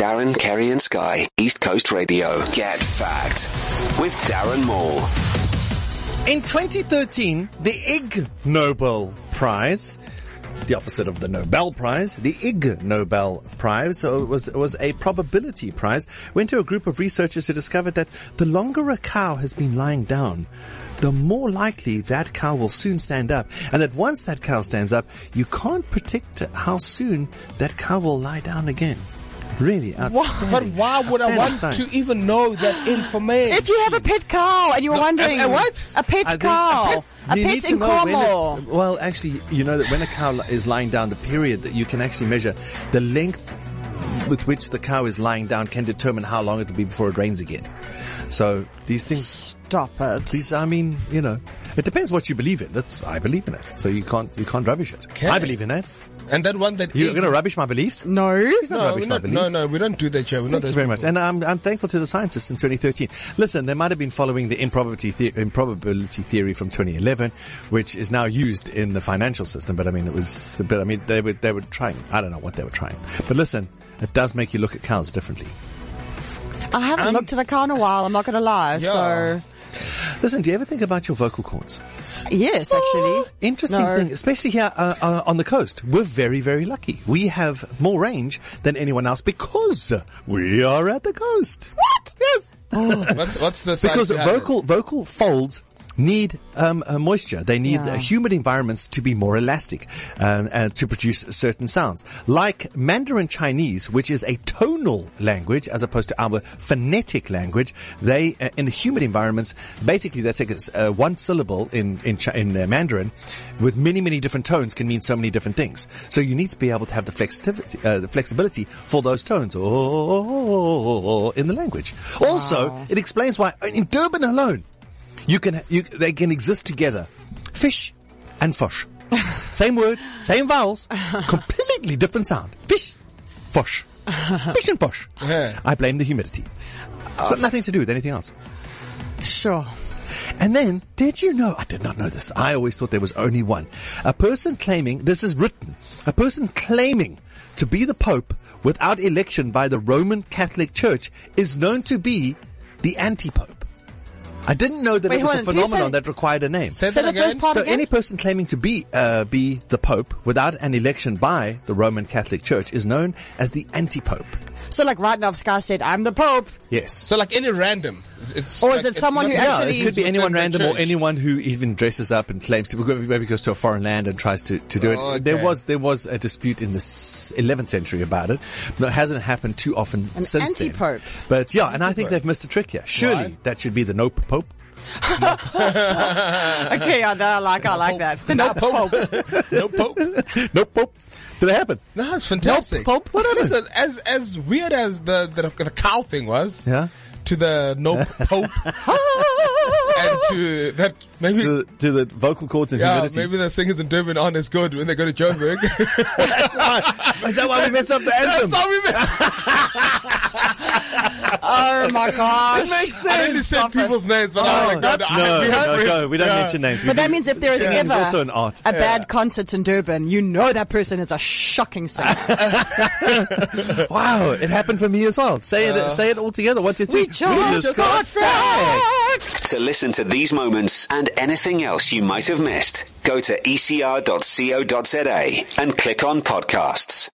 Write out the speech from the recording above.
Darren, Kerry and Sky, East Coast Radio. Get Fact with Darren Moore. In 2013, the Ig Nobel Prize, the opposite of the Nobel Prize, the Ig Nobel Prize, so it was a probability prize, went to a group of researchers who discovered that the longer a cow has been lying down, the more likely that cow will soon stand up. And that once that cow stands up, you can't predict how soon that cow will lie down again. Really outstanding. But why would I want to even know that information? If you have a pet cow and you were wondering... what? A pet cow. A pet in Cornwall. Well, actually, you know that when a cow is lying down, the period that you can actually measure, the length with which the cow is lying down can determine how long it will be before it rains again. So these things... Stop it. These, I mean, you know, it depends what you believe in. I believe in it. So you can't rubbish it. Okay. I believe in that. And that one that... You're going to rubbish my beliefs? No. He's not rubbish my beliefs. No, we don't do that, Joe. Thank you very much. And I'm thankful to the scientists in 2013. Listen, they might have been following the improbability theory from 2011, which is now used in the financial system. But I mean, they were trying. I don't know what they were trying. But listen, it does make you look at cows differently. I haven't looked at a cow in a while, I'm not going to lie. Yeah. So, listen, do you ever think about your vocal cords? yes, actually. Interesting No. thing, especially here on the coast. We're very, very lucky. We have more range than anyone else because we are at the coast. What? Yes. What's the science Because behind it? vocal folds need moisture. They need humid environments to be more elastic and to produce certain sounds. Like Mandarin Chinese, which is a tonal language as opposed to our phonetic language, they in humid environments, basically they take one syllable in Mandarin with many different tones can mean so many different things. So you need to be able to have the flexibility for those tones in the language. Also, it explains why in Durban alone, they can exist together. Fish and fosh. Same word, same vowels, completely different sound. Fish, fosh. Fish and fosh. Yeah. I blame the humidity. It's got nothing to do with anything else. Sure. And then, did you know, I did not know this, I always thought there was only one. A person claiming to be the Pope without election by the Roman Catholic Church is known to be the anti-Pope. I didn't know that it was a phenomenon that required a name. Say Say that the first again? part So again? any person claiming to be the Pope without an election by the Roman Catholic Church is known as the anti-Pope. So like right now, if Sky said, I'm the Pope. Yes. So like any random. Or is it someone who actually- it could be anyone within the random or church? anyone who even dresses up and claims to maybe goes to a foreign land and tries to do it. Oh, okay. There was a dispute in the 11th century about it, but it hasn't happened too often An since then. anti-Pope. But yeah, and I think they've missed a trick here. Surely Why? that should be the Nope Pope. Okay, I like that. No Pope. No Pope. Nope Pope. Did it happen? No, it's fantastic. Pope. What listen, as weird as the cow thing was, Yeah. to the no Pope, and to that maybe. To the vocal cords and Yeah, humidity. maybe the singers in Durban aren't as good when they go to Joburg. That's why. Is that why we messed up the anthem? That's how we missed. Oh my gosh. It makes I didn't sense. say people's names, but I was like, No, we don't mention names. But that means if there is Singing is ever also an art. a bad concert in Durban, you know that person is a shocking singer. Wow, it happened for me as well. Say it all together. 1, 2, 3. We just got fact. To listen to these moments and anything else you might have missed, go to ecr.co.za and click on podcasts.